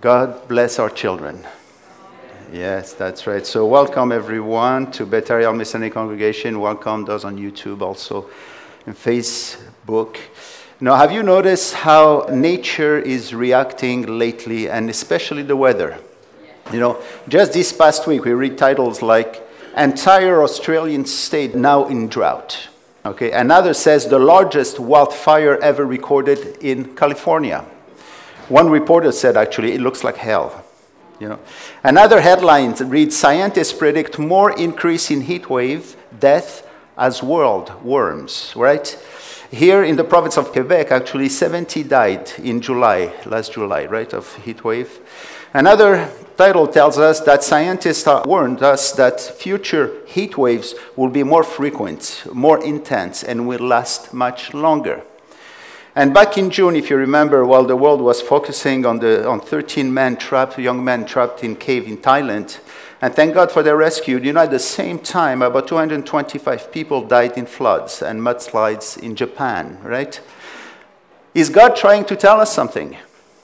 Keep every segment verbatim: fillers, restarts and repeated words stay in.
God bless our children. Yes, that's right. So welcome everyone to Beth Ariel Messianic Congregation. Welcome those on YouTube also and Facebook. Now, have you noticed how nature is reacting lately, and especially the weather? You know, just this past week we read titles like "Entire Australian State Now in Drought." Okay, another says the largest wildfire ever recorded in California. One reporter said, actually, it looks like hell. You know, another headline reads, "Scientists predict more increase in heat wave death as world warms." Right? Here in the province of Quebec, actually, seventy died in July, last July, right, of heat wave. Another title tells us that scientists have warned us that future heat waves will be more frequent, more intense, and will last much longer. And back in June, if you remember, while the world was focusing on the on thirteen men trapped, young men trapped in cave in Thailand, and thank God for their rescue, you know, at the same time, about two hundred twenty-five people died in floods and mudslides in Japan, right? Is God trying to tell us something?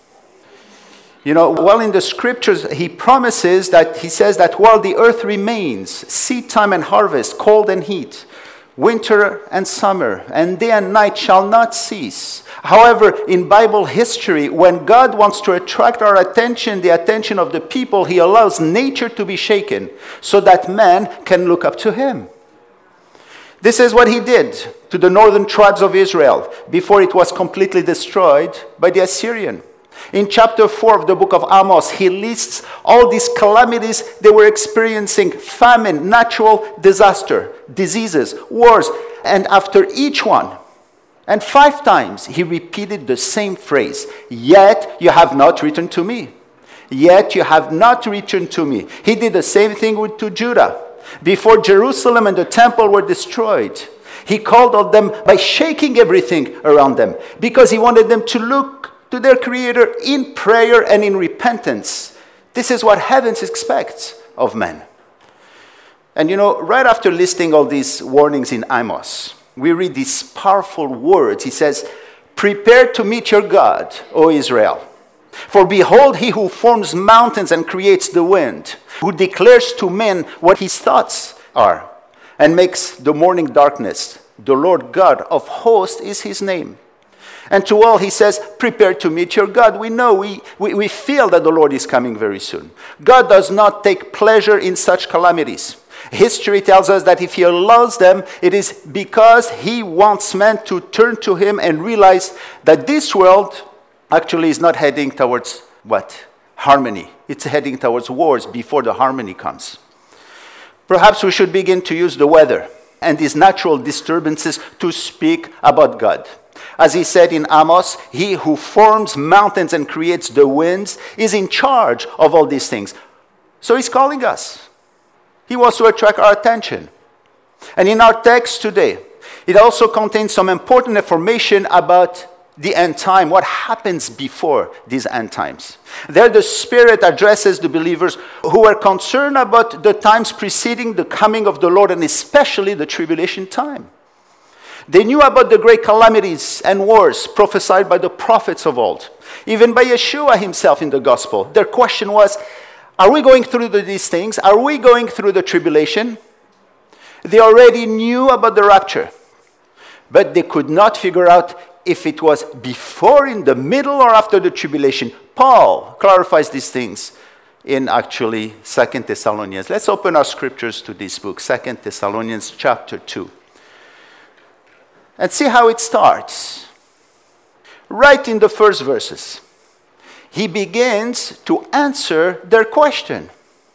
You know, well, in the scriptures, he promises that, he says that while the earth remains, seed time and harvest, cold and heat, winter and summer, and day and night shall not cease. However, in Bible history, when God wants to attract our attention, the attention of the people, he allows nature to be shaken so that man can look up to him. This is what he did to the northern tribes of Israel before it was completely destroyed by the Assyrian. In chapter four of the book of Amos, he lists all these calamities they were experiencing: famine, natural disaster, diseases, wars. And after each one, and five times, he repeated the same phrase, "Yet you have not returned to me. Yet you have not returned to me." He did the same thing with to Judah. Before Jerusalem and the temple were destroyed, he called on them by shaking everything around them because he wanted them to look to their Creator in prayer and in repentance. This is what heaven expects of men. And you know, right after listing all these warnings in Amos, we read these powerful words. He says, "Prepare to meet your God, O Israel. For behold, he who forms mountains and creates the wind, who declares to men what his thoughts are, and makes the morning darkness. The Lord God of hosts is his name." And to all he says, prepare to meet your God. We know, we, we, we feel that the Lord is coming very soon. God does not take pleasure in such calamities. History tells us that if he allows them, it is because he wants men to turn to him and realize that this world actually is not heading towards what? Harmony. It's heading towards wars before the harmony comes. Perhaps we should begin to use the weather and these natural disturbances to speak about God. As he said in Amos, he who forms mountains and creates the winds is in charge of all these things. So he's calling us. He wants to attract our attention. And in our text today, it also contains some important information about the end time, what happens before these end times. There the Spirit addresses the believers who are concerned about the times preceding the coming of the Lord, and especially the tribulation time. They knew about the great calamities and wars prophesied by the prophets of old, even by Yeshua himself in the gospel. Their question was, are we going through these things? Are we going through the tribulation? They already knew about the rapture, but they could not figure out if it was before, in the middle, or after the tribulation. Paul clarifies these things in actually Second Thessalonians. Let's open our scriptures to this book, Second Thessalonians chapter two. And see how it starts. Right in the first verses, he begins to answer their question.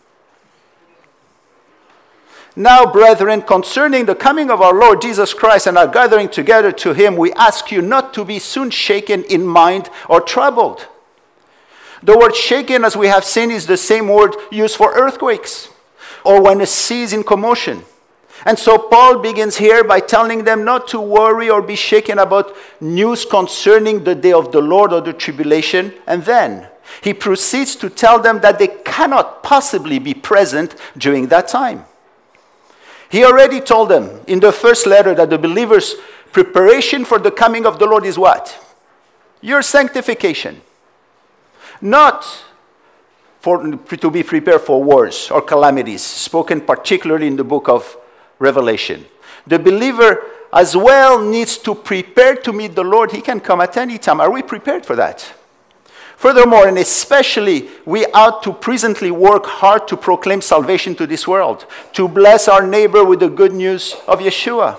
"Now, brethren, concerning the coming of our Lord Jesus Christ and our gathering together to him, we ask you not to be soon shaken in mind or troubled." The word shaken, as we have seen, is the same word used for earthquakes or when a sea is in commotion. And so Paul begins here by telling them not to worry or be shaken about news concerning the day of the Lord or the tribulation. And then he proceeds to tell them that they cannot possibly be present during that time. He already told them in the first letter that the believers' preparation for the coming of the Lord is what? Your sanctification. Not for, to be prepared for wars or calamities, spoken particularly in the book of Revelation. The believer as well needs to prepare to meet the Lord. He can come at any time. Are we prepared for that? Furthermore, and especially, we ought to presently work hard to proclaim salvation to this world, to bless our neighbor with the good news of Yeshua.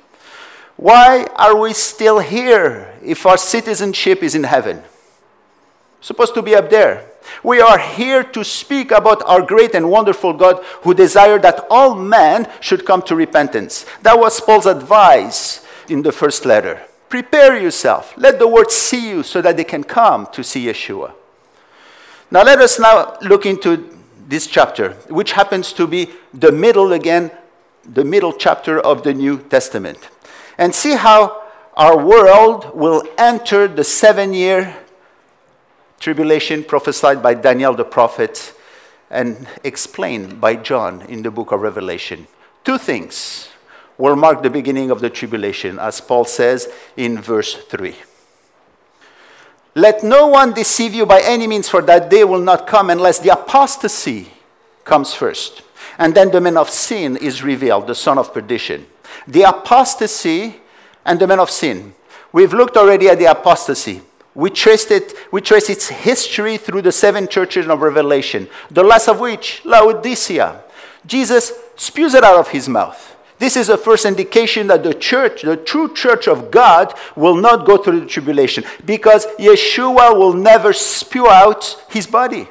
Why are we still here if our citizenship is in heaven? Supposed to be up there. We are here to speak about our great and wonderful God who desired that all men should come to repentance. That was Paul's advice in the first letter. Prepare yourself. Let the world see you so that they can come to see Yeshua. Now let us now look into this chapter, which happens to be the middle again, the middle chapter of the New Testament. And see how our world will enter the seven-year tribulation prophesied by Daniel the prophet and explained by John in the book of Revelation. Two things will mark the beginning of the tribulation, as Paul says in verse three. Let no one deceive you by any means, for that day will not come unless the apostasy comes first. And then the man of sin is revealed, the son of perdition. The apostasy and the man of sin. We've looked already at the apostasy. We traced it, we traced its history through the seven churches of Revelation, the last of which, Laodicea. Jesus spews it out of his mouth. This is the first indication that the church, the true church of God, will not go through the tribulation, because Yeshua will never spew out his body.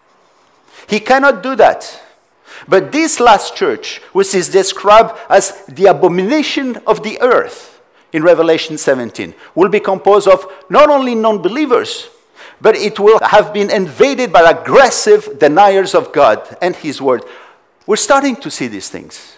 He cannot do that. But this last church, which is described as the abomination of the earth in Revelation seventeen, will be composed of not only non-believers, but it will have been invaded by aggressive deniers of God and his word. We're starting to see these things.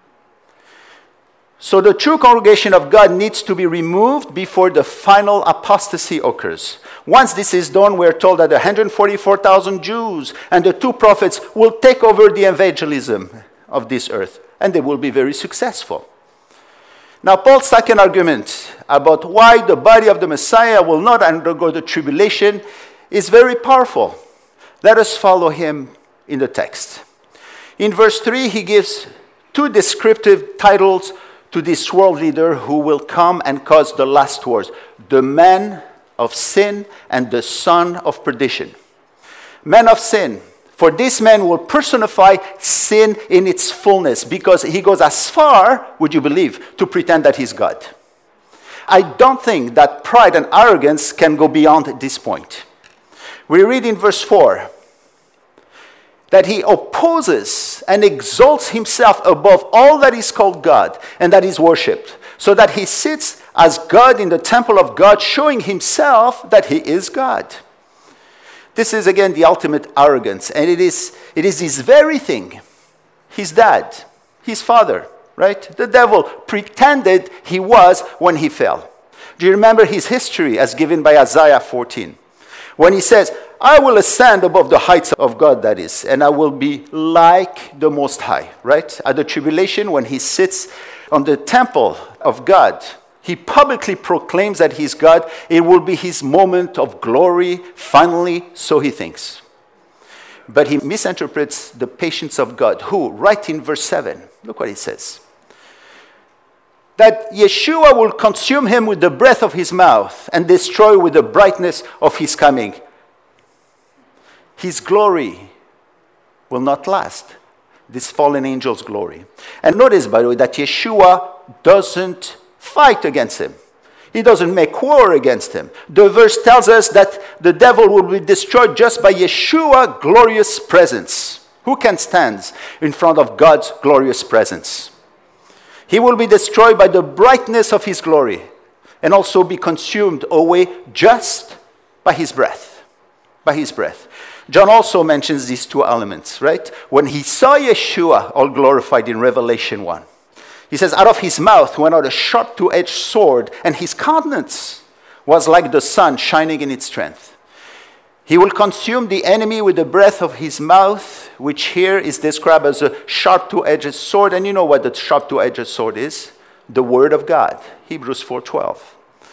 So the true congregation of God needs to be removed before the final apostasy occurs. Once this is done, we're told that one hundred forty-four thousand Jews and the two prophets will take over the evangelism of this earth, and they will be very successful. Now, Paul's second argument about why the body of the Messiah will not undergo the tribulation is very powerful. Let us follow him in the text. In verse three, he gives two descriptive titles to this world leader who will come and cause the last wars: the man of sin and the son of perdition. Man of sin. For this man will personify sin in its fullness, because he goes as far, would you believe, to pretend that he's God. I don't think that pride and arrogance can go beyond this point. We read in verse four that he opposes and exalts himself above all that is called God and that is worshipped, so that he sits as God in the temple of God, showing himself that he is God. This is, again, the ultimate arrogance, and it is, it is this very thing, his dad, his father, right? The devil pretended he was when he fell. Do you remember his history as given by Isaiah fourteen? When he says, I will ascend above the heights of God, that is, and I will be like the Most High, right? At the tribulation, when he sits on the temple of God, he publicly proclaims that he's God. It will be his moment of glory, finally, so he thinks. But he misinterprets the patience of God, who, right in verse seven, look what he says. That Yeshua will consume him with the breath of his mouth and destroy with the brightness of his coming. His glory will not last, this fallen angel's glory. And notice, by the way, that Yeshua doesn't fight against him. He doesn't make war against him. The verse tells us that the devil will be destroyed just by Yeshua's glorious presence. Who can stand in front of God's glorious presence? He will be destroyed by the brightness of his glory and also be consumed away just by his breath. By his breath. John also mentions these two elements, right? When he saw Yeshua all glorified in Revelation one, he says, out of his mouth went out a sharp two-edged sword, and his countenance was like the sun shining in its strength. He will consume the enemy with the breath of his mouth, which here is described as a sharp two-edged sword. And you know what the sharp two-edged sword is? The word of God, Hebrews four twelve.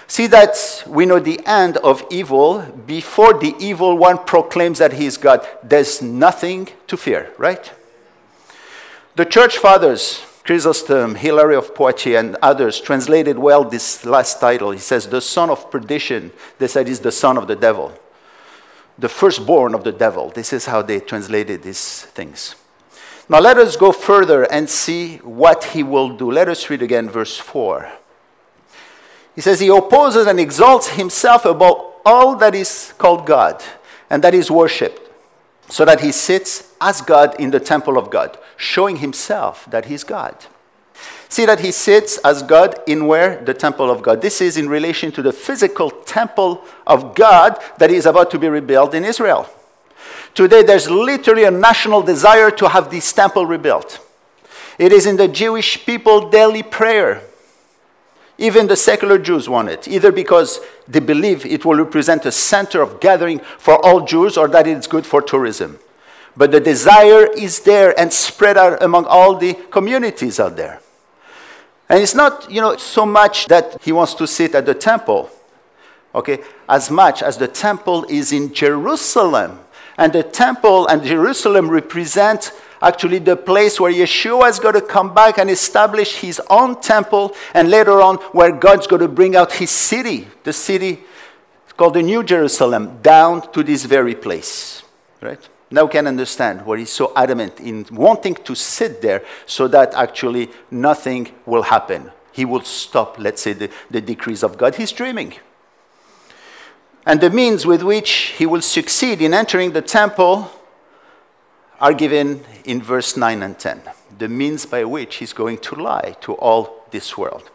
See that we know the end of evil before the evil one proclaims that he is God. There's nothing to fear, right? The church fathers, Chrysostom, Hilary of Poitiers, and others translated well this last title. He says, the son of perdition. They said he's the son of the devil. The firstborn of the devil. This is how they translated these things. Now let us go further and see what he will do. Let us read again verse four. He says, he opposes and exalts himself above all that is called God and that is worshipped, so that he sits as God in the temple of God, showing himself that he's God. See that he sits as God in where? The temple of God. This is in relation to the physical temple of God that is about to be rebuilt in Israel. Today there's literally a national desire to have this temple rebuilt. It is in the Jewish people daily prayer. Even the secular Jews want it, either because they believe it will represent a center of gathering for all Jews or that it's good for tourism. But the desire is there and spread out among all the communities out there. And it's not, you know, so much that he wants to sit at the temple, okay, as much as the temple is in Jerusalem. And the temple and Jerusalem represent actually the place where Yeshua is going to come back and establish his own temple, and later on where God's going to bring out his city, the city called the New Jerusalem, down to this very place, right? Now we can understand why he's so adamant in wanting to sit there so that actually nothing will happen. He will stop, let's say, the, the decrees of God. He's dreaming. And the means with which he will succeed in entering the temple are given in verse nine and ten. The means by which he's going to lie to all this world.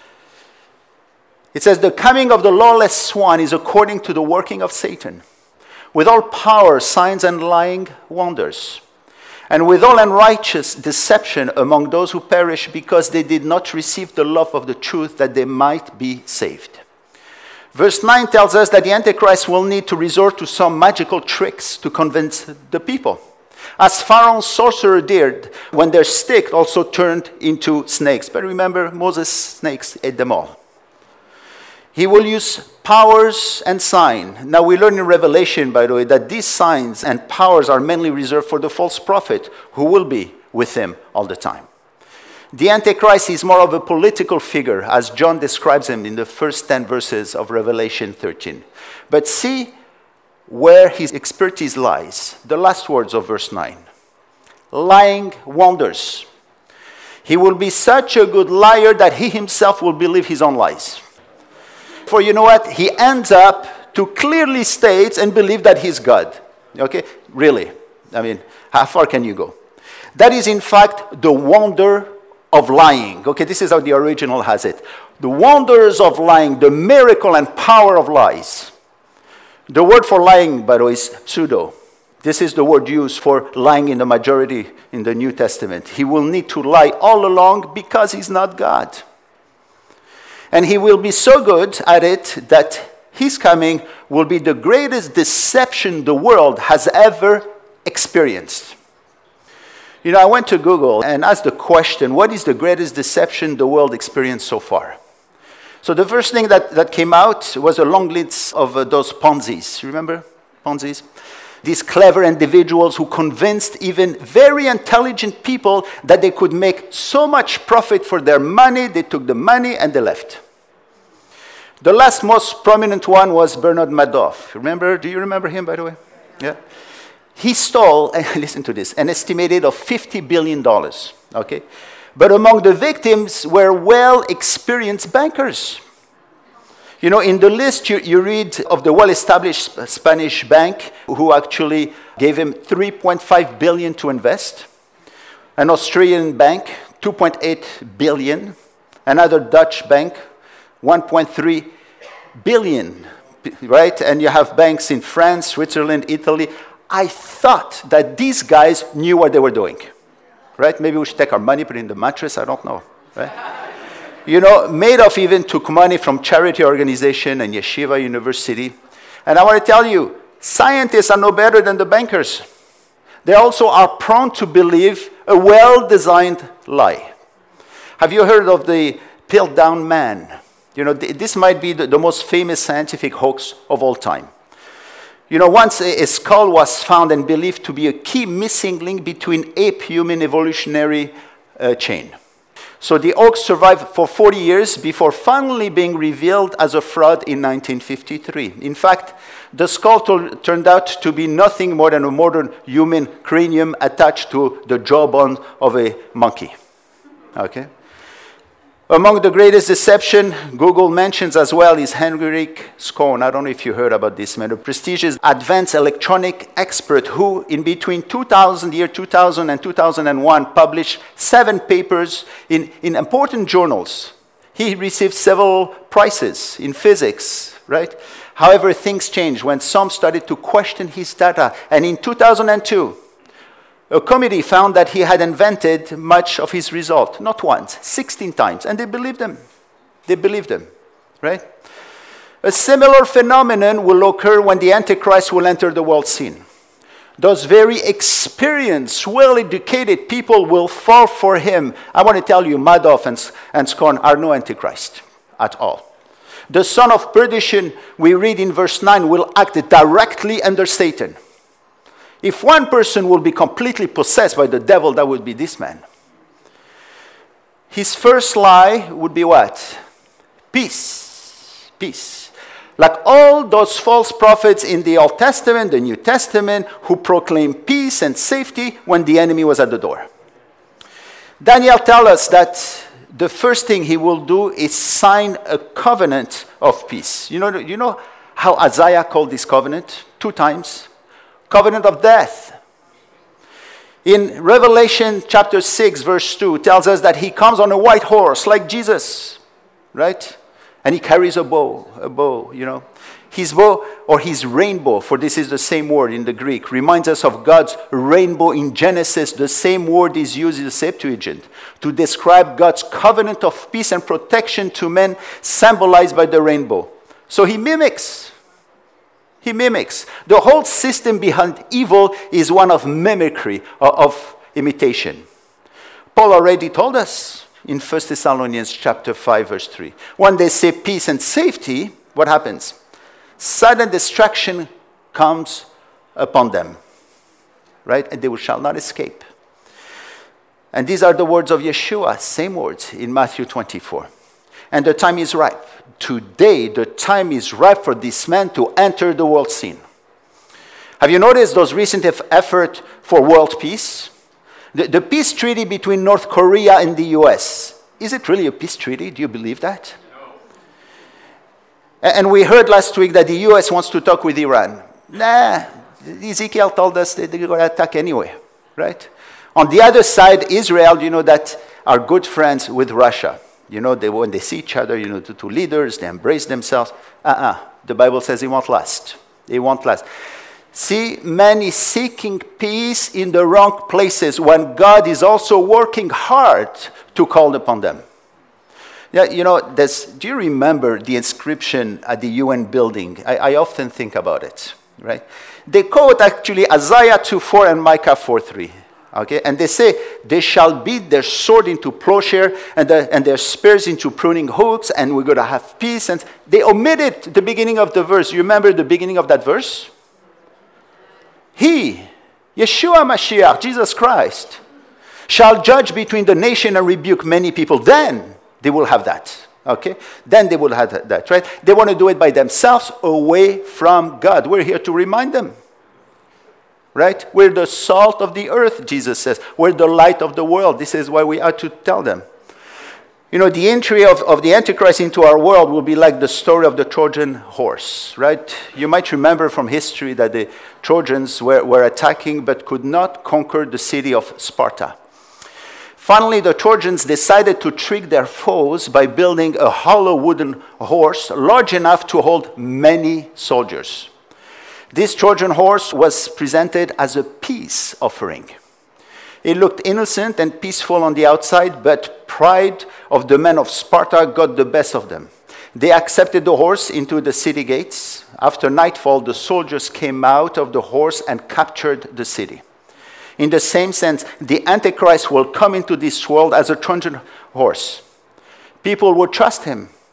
It says, the coming of the lawless one is according to the working of Satan, with all power, signs, and lying wonders, and with all unrighteous deception among those who perish, because they did not receive the love of the truth, that they might be saved. Verse nine tells us that the Antichrist will need to resort to some magical tricks to convince the people, as Pharaoh's sorcerer did when their stick also turned into snakes. But remember, Moses' snakes ate them all. He will use powers and signs. Now we learn in Revelation, by the way, that these signs and powers are mainly reserved for the false prophet who will be with him all the time. The Antichrist is more of a political figure, as John describes him in the first ten verses of Revelation thirteen. But see where his expertise lies. The last words of verse nine. Lying wonders. He will be such a good liar that he himself will believe his own lies. For you know what? He ends up to clearly state and believe that he's God. Okay? Really. I mean, how far can you go? That is in fact the wonder of lying. Okay, this is how the original has it. The wonders of lying, the miracle and power of lies. The word for lying, by the way, is pseudo. This is the word used for lying in the majority in the New Testament. He will need to lie all along because he's not God. And he will be so good at it that his coming will be the greatest deception the world has ever experienced. You know, I went to Google and asked the question, what is the greatest deception the world experienced so far? So the first thing that, that came out was a long list of uh, those Ponzi's. Remember Ponzi's? These clever individuals who convinced even very intelligent people that they could make so much profit for their money, they took the money and they left. The last most prominent one was Bernard Madoff. Remember? Do you remember him, by the way? Yeah. He stole, listen to this, an estimated of fifty billion dollars, okay? But among the victims were well-experienced bankers. You know, in the list you, you read of the well-established Spanish bank who actually gave him three point five billion dollars to invest, an Australian bank, two point eight billion dollars, another Dutch bank, one point three billion dollars, right? And you have banks in France, Switzerland, Italy. I thought that these guys knew what they were doing, right? Maybe we should take our money, put it in the mattress, I don't know, right? You know, Madoff even took money from charity organization and Yeshiva University. And I want to tell you, scientists are no better than the bankers. They also are prone to believe a well-designed lie. Have you heard of the Piltdown Man? You know, th- this might be the, the most famous scientific hoax of all time. You know, once a, a skull was found and believed to be a key missing link between ape-human evolutionary uh, chain. So the hoax survived for forty years before finally being revealed as a fraud in nineteen fifty-three. In fact, the skull to- turned out to be nothing more than a modern human cranium attached to the jawbone of a monkey. Okay? Among the greatest deception Google mentions as well is Henrik Schön. I don't know if you heard about this man, a prestigious advanced electronic expert who, in between two thousand, year two thousand and two thousand one, published seven papers in, in important journals. He received several prizes in physics, right? However, things changed when some started to question his data. And in two thousand two, a committee found that he had invented much of his result, not once, sixteen times, and they believed him. They believed him, right? A similar phenomenon will occur when the Antichrist will enter the world scene. Those very experienced, well-educated people will fall for him. I want to tell you, Madoff and, and Schön are no Antichrist at all. The son of perdition, we read in verse nine, will act directly under Satan. If one person will be completely possessed by the devil, that would be this man. His first lie would be what? Peace. Peace. Like all those false prophets in the Old Testament, the New Testament, who proclaimed peace and safety when the enemy was at the door. Daniel tells us that the first thing he will do is sign a covenant of peace. You know, you know how Isaiah called this covenant? Two times. Covenant of death. In Revelation chapter six, verse two, tells us that he comes on a white horse like Jesus, right? And he carries a bow, a bow, you know. His bow, or his rainbow, for this is the same word in the Greek, reminds us of God's rainbow in Genesis. The same word is used in the Septuagint to describe God's covenant of peace and protection to men, symbolized by the rainbow. So he mimics. He mimics. The whole system behind evil is one of mimicry, of imitation. Paul already told us in First Thessalonians chapter five, verse three. When they say peace and safety, what happens? Sudden destruction comes upon them, right? And they shall not escape. And these are the words of Yeshua, same words in Matthew twenty-four. And the time is ripe. Today, the time is ripe for this man to enter the world scene. Have you noticed those recent efforts for world peace? The, the peace treaty between North Korea and the U S. Is it really a peace treaty? Do you believe that? No. And we heard last week that the U S wants to talk with Iran. Nah, Ezekiel told us that they're going to attack anyway, right? On the other side, Israel, you know, that are good friends with Russia. You know, they, when they see each other, you know, the two leaders, they embrace themselves. Uh-uh. The Bible says it won't last. It won't last. See, man is seeking peace in the wrong places when God is also working hard to call upon them. Yeah, you know, there's, do you remember the inscription at the U N building? I, I often think about it, right? They quote actually Isaiah two four and Micah four three. Okay, and they say, they shall beat their sword into plowshare and, the, and their spears into pruning hooks, and we're going to have peace. And they omitted the beginning of the verse. You remember the beginning of that verse? He, Yeshua Mashiach, Jesus Christ, shall judge between the nation and rebuke many people. Then they will have that. Okay? Then they will have that, right? They want to do it by themselves, away from God. We're here to remind them. Right? We're the salt of the earth, Jesus says. We're the light of the world. This is why we are to tell them. You know, the entry of, of the Antichrist into our world will be like the story of the Trojan horse, right? You might remember from history that the Trojans were, were attacking but could not conquer the city of Sparta. Finally, the Trojans decided to trick their foes by building a hollow wooden horse large enough to hold many soldiers. This Trojan horse was presented as a peace offering. It looked innocent and peaceful on the outside, but pride of the men of Sparta got the best of them. They accepted the horse into the city gates. After nightfall, the soldiers came out of the horse and captured the city. In the same sense, the Antichrist will come into this world as a Trojan horse. People will trust him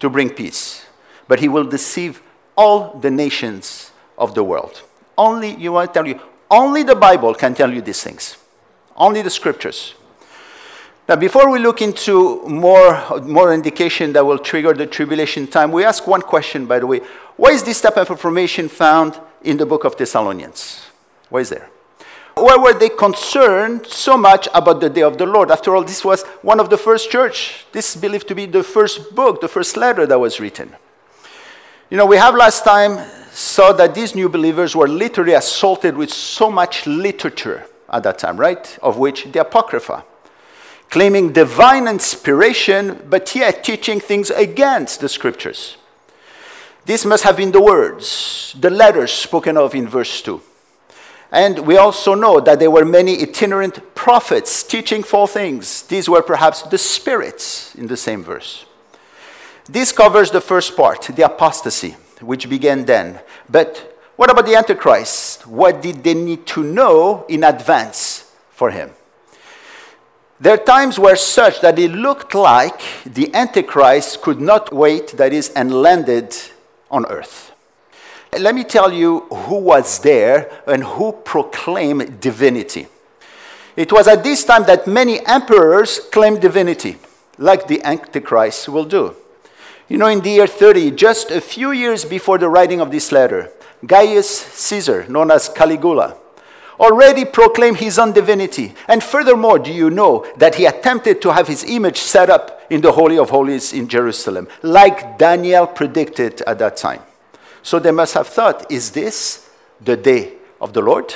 to bring peace, but he will deceive all the nations of the world. Only, you want to tell you, only the Bible can tell you these things. Only the scriptures. Now, before we look into more, more indication that will trigger the tribulation time, we ask one question, by the way. Why is this type of information found in the book of Thessalonians? Why is there? Why were they concerned so much about the day of the Lord? After all, this was one of the first church. This is believed to be the first book, the first letter that was written. You know, we have last time saw that these new believers were literally assaulted with so much literature at that time, right? Of which the Apocrypha, claiming divine inspiration, but yet teaching things against the scriptures. This must have been the words, the letters spoken of in verse two. And we also know that there were many itinerant prophets teaching false things. These were perhaps the spirits in the same verse. This covers the first part, the apostasy, which began then. But what about the Antichrist? What did they need to know in advance for him? Their times were such that it looked like the Antichrist could not wait, that is, and landed on earth. Let me tell you who was there and who proclaimed divinity. It was at this time that many emperors claimed divinity, like the Antichrist will do. You know, in the year thirty, just a few years before the writing of this letter, Gaius Caesar, known as Caligula, already proclaimed his own divinity. And furthermore, do you know that he attempted to have his image set up in the Holy of Holies in Jerusalem, like Daniel predicted at that time? So they must have thought, is this the day of the Lord?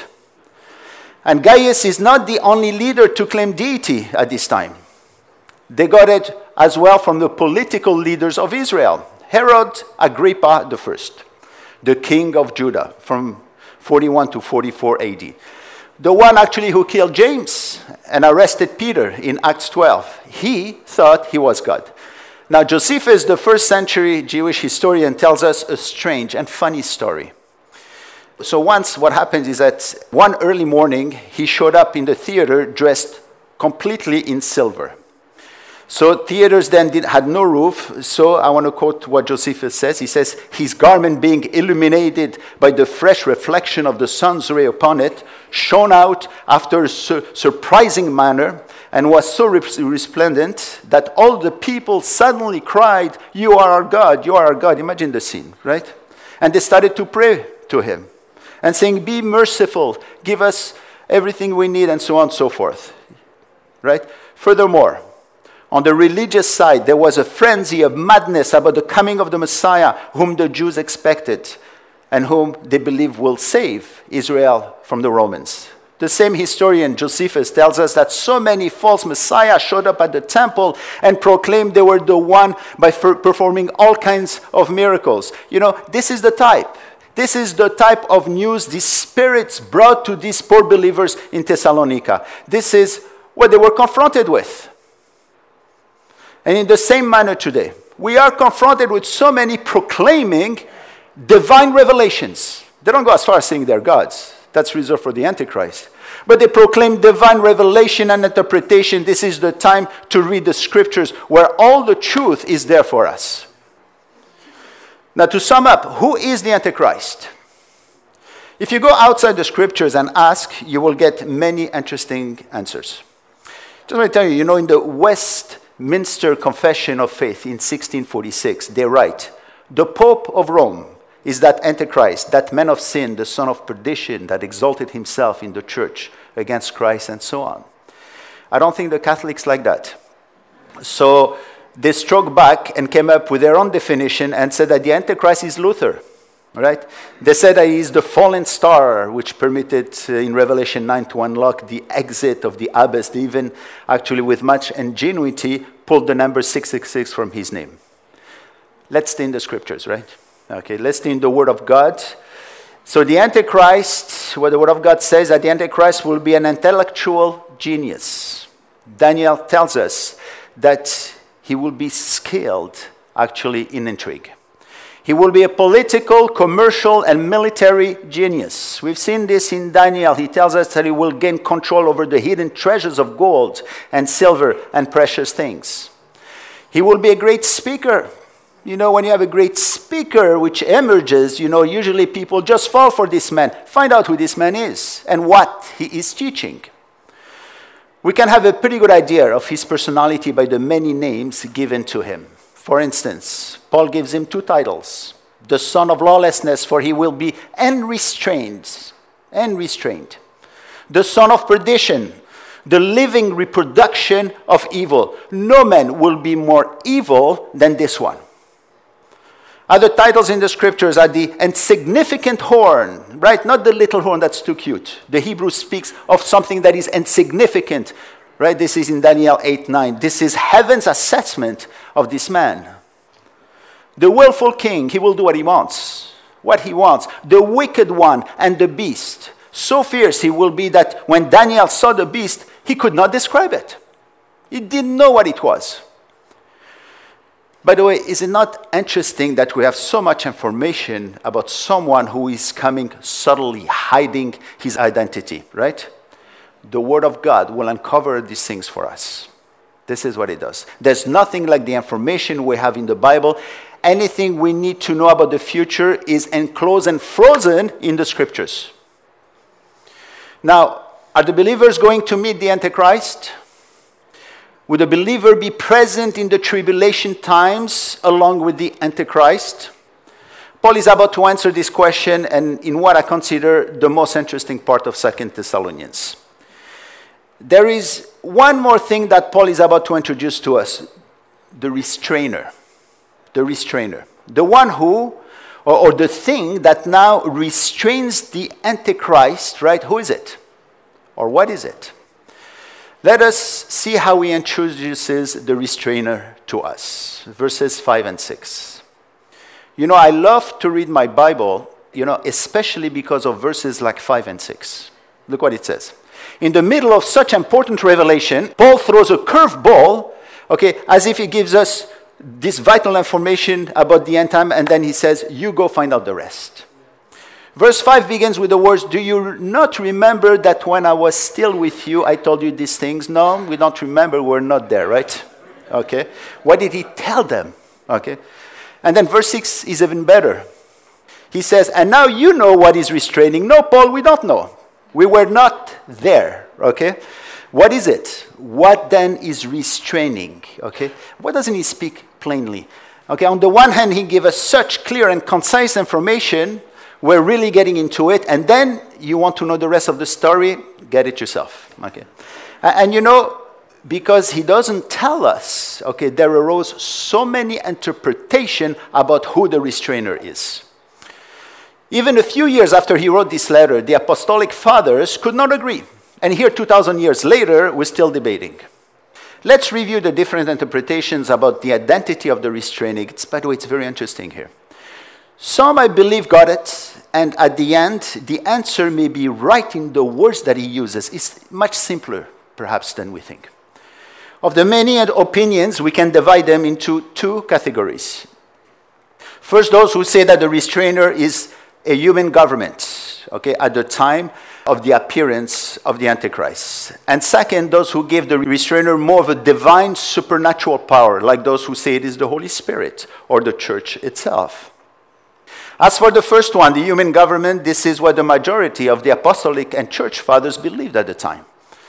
And Gaius is not the only leader to claim deity at this time. They got it as well from the political leaders of Israel. Herod Agrippa the First, the king of Judah, from forty-one to forty-four A D. The one actually who killed James and arrested Peter in Acts twelve. He thought he was God. Now, Josephus, the first century Jewish historian, tells us a strange and funny story. So once what happened is that one early morning, he showed up in the theater dressed completely in silver. So theaters then did, had no roof. So I want to quote what Josephus says. He says, his garment being illuminated by the fresh reflection of the sun's ray upon it, shone out after a su- surprising manner, and was so resplendent that all the people suddenly cried, you are our God, you are our God. Imagine the scene, right? And they started to pray to him and saying, be merciful, give us everything we need, and so on and so forth, right? Furthermore, on the religious side, there was a frenzy of madness about the coming of the Messiah, whom the Jews expected and whom they believe will save Israel from the Romans. The same historian, Josephus, tells us that so many false messiahs showed up at the temple and proclaimed they were the one by performing all kinds of miracles. You know, this is the type. This is the type of news these spirits brought to these poor believers in Thessalonica. This is what they were confronted with. And in the same manner today, we are confronted with so many proclaiming divine revelations. They don't go as far as saying they're gods. That's reserved for the Antichrist. But they proclaim divine revelation and interpretation. This is the time to read the scriptures where all the truth is there for us. Now, to sum up, who is the Antichrist? If you go outside the scriptures and ask, you will get many interesting answers. Just want to tell you, you know, in the Westminster Confession of Faith in sixteen forty-six, they write, the Pope of Rome is that Antichrist, that man of sin, the son of perdition, that exalted himself in the church against Christ, and so on. I don't think the Catholics like that. So they struck back and came up with their own definition and said that the Antichrist is Luther. Right? They said that he is the fallen star, which permitted uh, in Revelation nine to unlock the exit of the abyss. They even, actually with much ingenuity, pulled the number six six six from his name. Let's stay in the scriptures, right? Okay, let's stay in the Word of God. So the Antichrist, what the Word of God says, that the Antichrist will be an intellectual genius. Daniel tells us that he will be skilled, actually, in intrigue. He will be a political, commercial, and military genius. We've seen this in Daniel. He tells us that he will gain control over the hidden treasures of gold and silver and precious things. He will be a great speaker. You know, when you have a great speaker which emerges, you know, usually people just fall for this man. Find out who this man is and what he is teaching. We can have a pretty good idea of his personality by the many names given to him. For instance, Paul gives him two titles. The son of lawlessness, for he will be unrestrained. Unrestrained. The son of perdition, the living reproduction of evil. No man will be more evil than this one. Other titles in the scriptures are the insignificant horn, right? Not the little horn that's too cute. The Hebrew speaks of something that is insignificant, right? This is in Daniel eight nine. This is heaven's assessment of this man. The willful king, he will do what he wants. What he wants. The wicked one and the beast. So fierce he will be that when Daniel saw the beast, he could not describe it. He didn't know what it was. By the way, is it not interesting that we have so much information about someone who is coming subtly, hiding his identity, right? The Word of God will uncover these things for us. This is what it does. There's nothing like the information we have in the Bible. Anything we need to know about the future is enclosed and frozen in the Scriptures. Now, are the believers going to meet the Antichrist? Would a believer be present in the tribulation times along with the Antichrist? Paul is about to answer this question and in what I consider the most interesting part of Second Thessalonians. There is one more thing that Paul is about to introduce to us, the restrainer. The restrainer. The one who, or, or the thing that now restrains the Antichrist, right? Who is it? Or what is it? Let us see how he introduces the restrainer to us. Verses five and six. You know, I love to read my Bible, you know, especially because of verses like five and six. Look what it says. In the middle of such important revelation, Paul throws a curveball, okay, as if he gives us this vital information about the end time, and then he says, you go find out the rest. Verse five begins with the words, do you not remember that when I was still with you, I told you these things? No, we don't remember. We're not there, right? Okay. What did he tell them? Okay. And then verse six is even better. He says, and now you know what is restraining. No, Paul, we don't know. We were not there. Okay. What is it? What then is restraining? Okay. Why doesn't he speak plainly? Okay. On the one hand, he gave us such clear and concise information. We're really getting into it, and then you want to know the rest of the story, get it yourself, okay? And, and you know, because he doesn't tell us, okay, there arose so many interpretations about who the restrainer is. Even a few years after he wrote this letter, the apostolic fathers could not agree. And here, two thousand years later, we're still debating. Let's review the different interpretations about the identity of the restraining. It's, by the way, it's very interesting here. Some, I believe, got it, and at the end, the answer may be right in the words that he uses. It's much simpler, perhaps, than we think. Of the many opinions, we can divide them into two categories. First, those who say that the restrainer is a human government, okay, at the time of the appearance of the Antichrist. And second, those who give the restrainer more of a divine supernatural power, like those who say it is the Holy Spirit or the church itself. As for the first one, the human government, this is what the majority of the apostolic and church fathers believed at the time.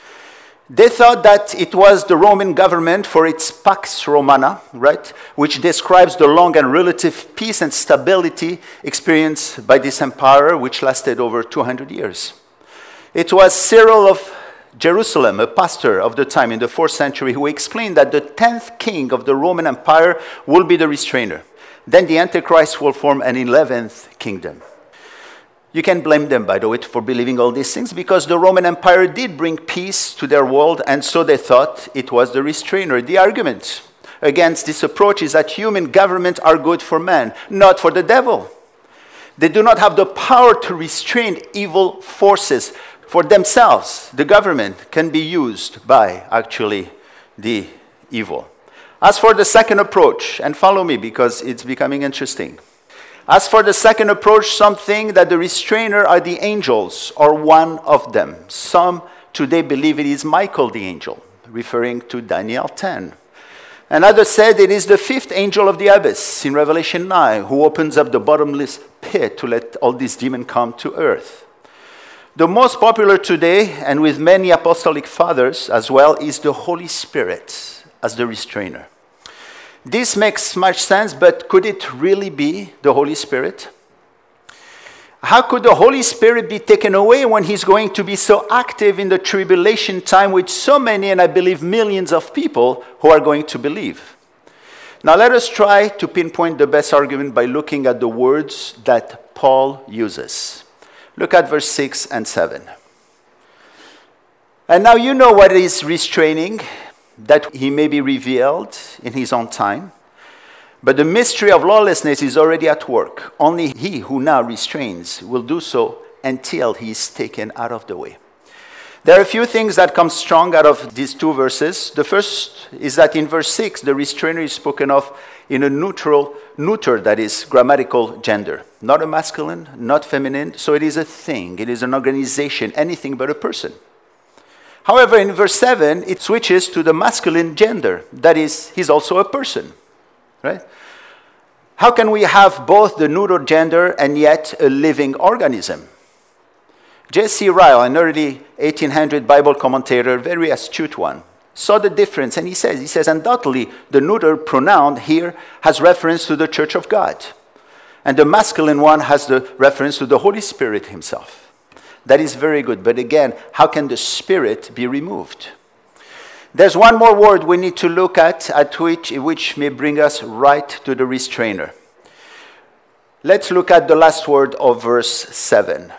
They thought that it was the Roman government for its Pax Romana, right, which describes the long and relative peace and stability experienced by this empire, which lasted over two hundred years. It was Cyril of Jerusalem, a pastor of the time in the fourth century, who explained that the tenth king of the Roman Empire will be the restrainer. Then the Antichrist will form an eleventh kingdom. You can blame them, by the way, for believing all these things, because the Roman Empire did bring peace to their world, and so they thought it was the restrainer. The argument against this approach is that human governments are good for man, not for the devil. They do not have the power to restrain evil forces for themselves. The government can be used by, actually, the evil. As for the second approach, and follow me because it's becoming interesting. As for the second approach, some think that the restrainer are the angels or one of them. Some today believe it is Michael the angel, referring to Daniel ten. And others said it is the fifth angel of the abyss in Revelation nine who opens up the bottomless pit to let all these demons come to earth. The most popular today, and with many apostolic fathers as well, is the Holy Spirit as the restrainer. This makes much sense, but could it really be the Holy Spirit? How could the Holy Spirit be taken away when he's going to be so active in the tribulation time with so many, and I believe millions of people who are going to believe? Now let us try to pinpoint the best argument by looking at the words that Paul uses. Look at verse six and seven. And now you know what is restraining, that he may be revealed in his own time. But the mystery of lawlessness is already at work. Only he who now restrains will do so until he is taken out of the way. There are a few things that come strong out of these two verses. The first is that in verse six, the restrainer is spoken of in a neutral, neuter, that is, grammatical gender. Not a masculine, not feminine, so it is a thing, it is an organization, anything but a person. However, in verse seven, it switches to the masculine gender. That is, he's also a person. Right? How can we have both the neuter gender and yet a living organism? J C Ryle, an early eighteen hundred Bible commentator, very astute one, saw the difference, and he says, he says, undoubtedly, the neuter pronoun here has reference to the Church of God, and the masculine one has the reference to the Holy Spirit himself. That is very good, but again, how can the Spirit be removed? There's one more word we need to look at, at which, which may bring us right to the restrainer. Let's look at the last word of verse seven.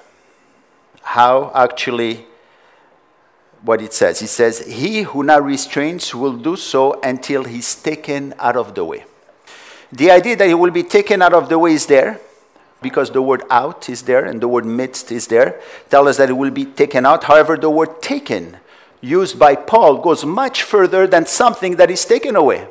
How actually, what it says. It says, he who now restrains will do so until he's taken out of the way. The idea that he will be taken out of the way is there, because the word out is there and the word midst is there. Tell us that it will be taken out. However, the word taken used by Paul goes much further than something that is taken away.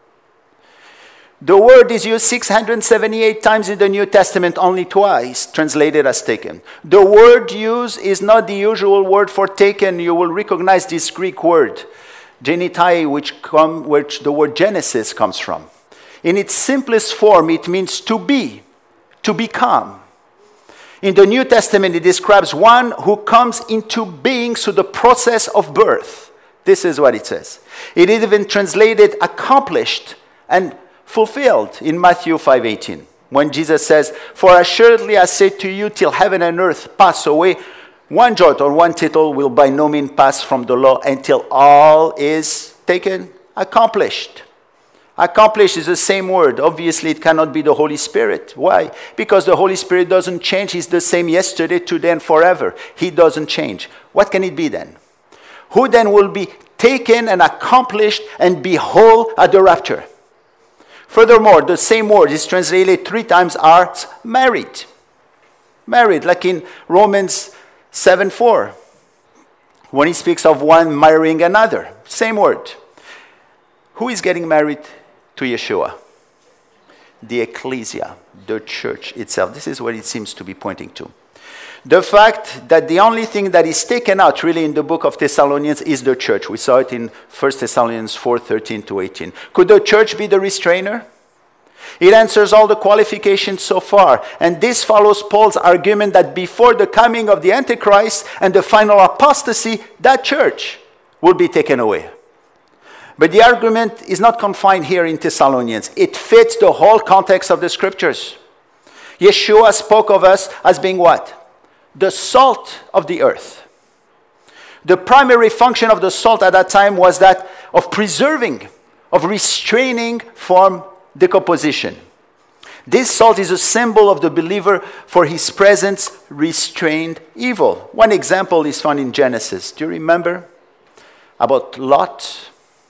The word is used six hundred seventy-eight times in the New Testament, only twice translated as taken. The word used is not the usual word for taken. You will recognize this Greek word, genitai, which, come, which the word Genesis comes from. In its simplest form, it means to be, to become. In the New Testament, it describes one who comes into being through the process of birth. This is what it says. It is even translated accomplished and fulfilled in Matthew five eighteen, when Jesus says, for assuredly I say to you, till heaven and earth pass away, one jot or one tittle will by no means pass from the law until all is taken, accomplished. Accomplished is the same word. Obviously, it cannot be the Holy Spirit. Why? Because the Holy Spirit doesn't change. He's the same yesterday, today, and forever. He doesn't change. What can it be then? Who then will be taken and accomplished and be whole at the rapture? Furthermore, the same word is translated three times as married. Married, like in Romans seven four, when he speaks of one marrying another. Same word. Who is getting married to Yeshua? The ecclesia, the church itself. This is what it seems to be pointing to. The fact that the only thing that is taken out really in the book of Thessalonians is the church. We saw it in First Thessalonians four thirteen to eighteen. Could the church be the restrainer? It answers all the qualifications so far. And this follows Paul's argument that before the coming of the Antichrist and the final apostasy, that church will be taken away. But the argument is not confined here in Thessalonians. It fits the whole context of the scriptures. Yeshua spoke of us as being what? The salt of the earth. The primary function of the salt at that time was that of preserving, of restraining from decomposition. This salt is a symbol of the believer, for his presence restrained evil. One example is found in Genesis. Do you remember about Lot?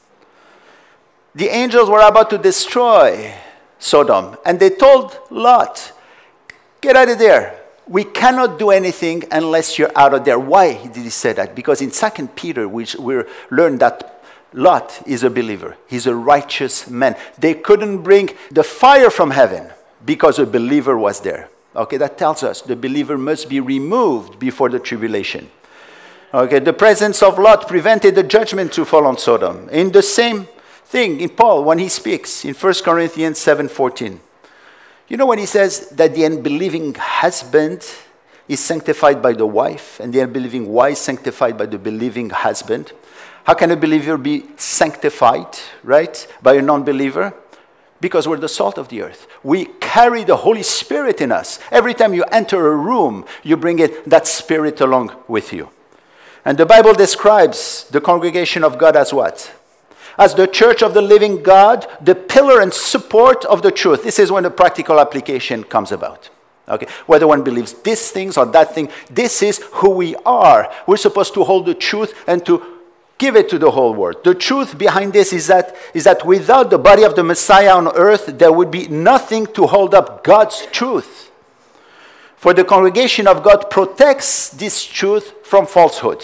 The angels were about to destroy Sodom, and they told Lot, get out of there. We cannot do anything unless you're out of there. Why did he say that? Because in Second Peter, we learned that Lot is a believer. He's a righteous man. They couldn't bring the fire from heaven because a believer was there. Okay, that tells us the believer must be removed before the tribulation. Okay, the presence of Lot prevented the judgment to fall on Sodom. In the same thing in Paul when he speaks in First Corinthians seven fourteen. You know when he says that the unbelieving husband is sanctified by the wife, and the unbelieving wife sanctified by the believing husband. How can a believer be sanctified, right, by a non-believer? Because we're the salt of the earth. We carry the Holy Spirit in us. Every time you enter a room, you bring it, that Spirit along with you. And the Bible describes the congregation of God as what? As the church of the living God, the pillar and support of the truth. This is when the practical application comes about. Okay, whether one believes these things or that thing, this is who we are. We're supposed to hold the truth and to give it to the whole world. The truth behind this is that, is that without the body of the Messiah on earth, there would be nothing to hold up God's truth. For the congregation of God protects this truth from falsehood.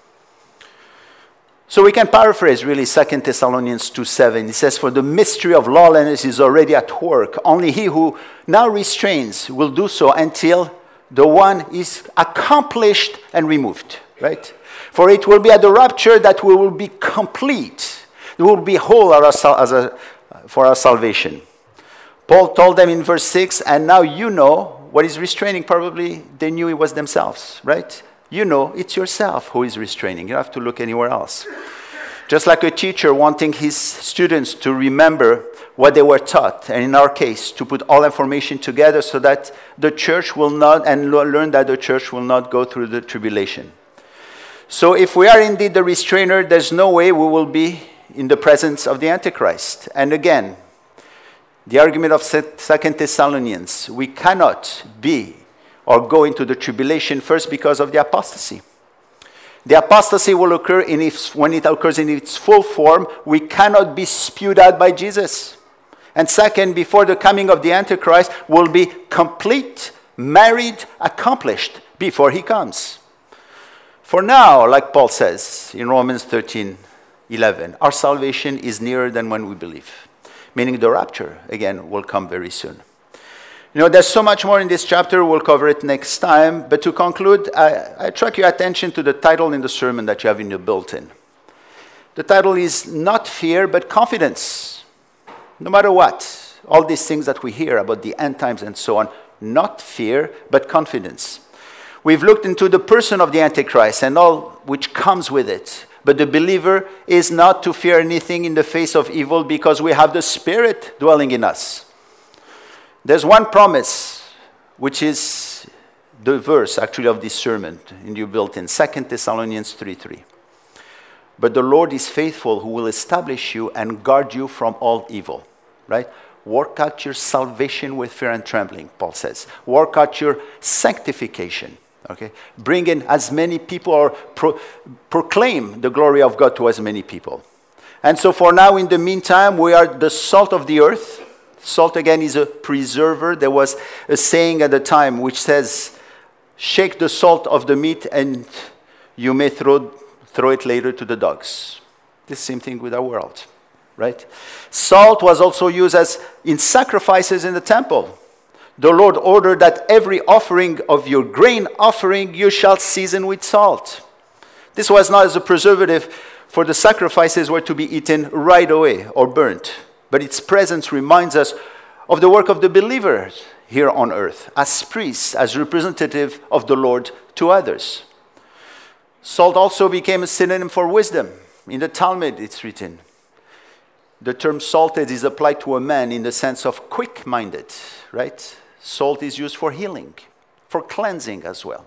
So we can paraphrase really Second Thessalonians two seven. It says, for the mystery of lawlessness is already at work. Only he who now restrains will do so until the one is accomplished and removed. Right? For it will be at the rapture that we will be complete. We will be whole as a, for our salvation. Paul told them in verse six, and now you know what is restraining. Probably they knew it was themselves, right? You know it's yourself who is restraining. You don't have to look anywhere else. Just like a teacher wanting his students to remember what they were taught, and in our case, to put all information together so that the church will not, and learn that the church will not go through the tribulation. So if we are indeed the restrainer, there's no way we will be in the presence of the Antichrist. And again, the argument of Second Thessalonians, we cannot be or go into the tribulation first because of the apostasy. The apostasy will occur in its, when it occurs in its full form. We cannot be spewed out by Jesus. And second, before the coming of the Antichrist, we'll be complete, married, accomplished before he comes. For now, like Paul says in Romans thirteen eleven, our salvation is nearer than when we believe. Meaning the rapture, again, will come very soon. You know, there's so much more in this chapter. We'll cover it next time. But to conclude, I, I attract your attention to the title in the sermon that you have in your bulletin. The title is Not Fear, but Confidence. No matter what, all these things that we hear about the end times and so on, not fear, but confidence. We've looked into the person of the Antichrist and all which comes with it. But the believer is not to fear anything in the face of evil because we have the Spirit dwelling in us. There's one promise, which is the verse actually of this sermon in your built-in, Second Thessalonians three three. But the Lord is faithful, who will establish you and guard you from all evil. Right? Work out your salvation with fear and trembling, Paul says. Work out your sanctification. Okay? Bring in as many people, or pro- proclaim the glory of God to as many people. And so for now, in the meantime, we are the salt of the earth. Salt, again, is a preserver. There was a saying at the time which says, shake the salt of the meat and you may throw, throw it later to the dogs. The same thing with our world, right? Salt was also used as in sacrifices in the temple. The Lord ordered that every offering of your grain offering you shall season with salt. This was not as a preservative, for the sacrifices were to be eaten right away or burnt. But its presence reminds us of the work of the believers here on earth, as priests, as representative of the Lord to others. Salt also became a synonym for wisdom. In the Talmud, it's written. The term salted is applied to a man in the sense of quick-minded, right? Salt is used for healing, for cleansing as well.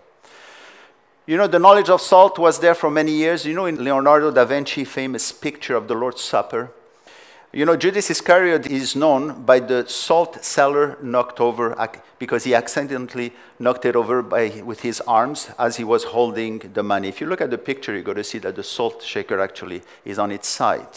You know, the knowledge of salt was there for many years. You know, in Leonardo da Vinci's famous picture of the Lord's Supper, you know, Judas Iscariot is known by the salt cellar knocked over because he accidentally knocked it over by, with his arms as he was holding the money. If you look at the picture, you're going to see that the salt shaker actually is on its side.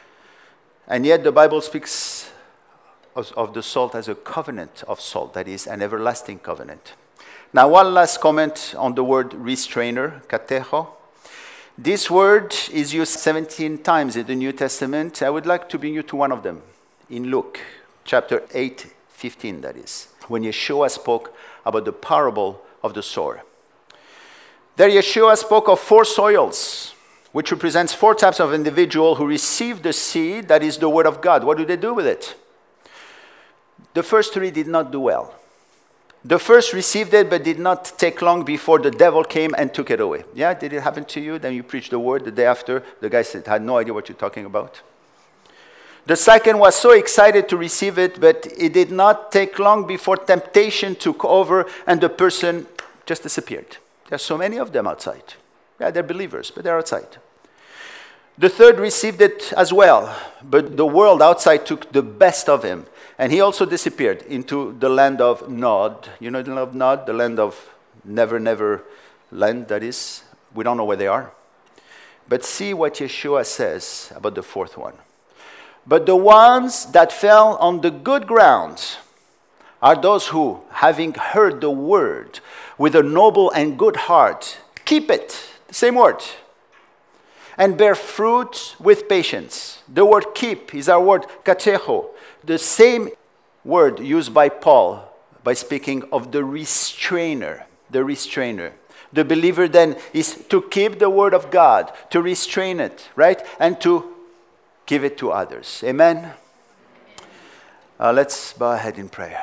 And yet the Bible speaks of, of the salt as a covenant of salt, that is, an everlasting covenant. Now, one last comment on the word restrainer, katecho. This word is used seventeen times in the New Testament. I would like to bring you to one of them, in Luke, chapter eight, fifteen, that is, when Yeshua spoke about the parable of the sower. There Yeshua spoke of four soils, which represents four types of individual who receive the seed that is the word of God. What do they do with it? The first three did not do well. The first received it, but did not take long before the devil came and took it away. Yeah, did it happen to you? Then you preached the word the day after. The guy said, I had no idea what you're talking about. The second was so excited to receive it, but it did not take long before temptation took over and the person just disappeared. There's so many of them outside. Yeah, they're believers, but they're outside. The third received it as well, but the world outside took the best of him. And he also disappeared into the land of Nod. You know the land of Nod? The land of never, never land, that is. We don't know where they are. But see what Yeshua says about the fourth one. But the ones that fell on the good ground are those who, having heard the word with a noble and good heart, keep it, the same word, and bear fruit with patience. The word keep is our word katecho, the same word used by Paul by speaking of the restrainer, the restrainer. The believer then is to keep the word of God, to restrain it, right? And to give it to others. Amen? Uh, let's bow ahead in prayer.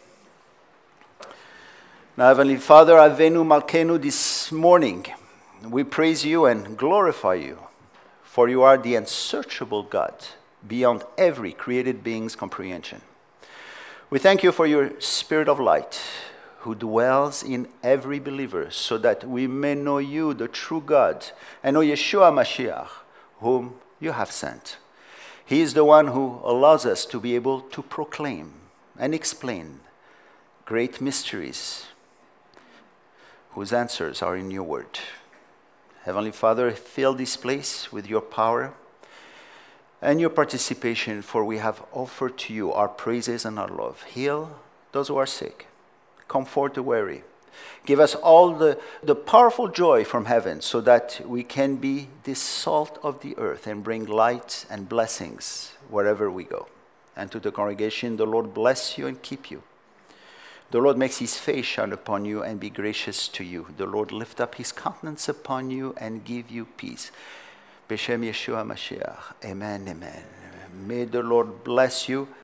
Now, Heavenly Father, Avenu Malkenu, this morning, we praise you and glorify you, for you are the unsearchable God, beyond every created being's comprehension. We thank you for your Spirit of light, who dwells in every believer, so that we may know you, the true God, and know Yeshua Mashiach, whom you have sent. He is the one who allows us to be able to proclaim and explain great mysteries whose answers are in your word. Heavenly Father, fill this place with your power and your participation, for we have offered to you our praises and our love. Heal those who are sick. Comfort the weary. Give us all the, the powerful joy from heaven, so that we can be the salt of the earth and bring light and blessings wherever we go. And to the congregation, the Lord bless you and keep you. The Lord makes his face shine upon you and be gracious to you. The Lord lift up his countenance upon you and give you peace. B'Shem Yeshua Mashiach. Amen, amen. May the Lord bless you.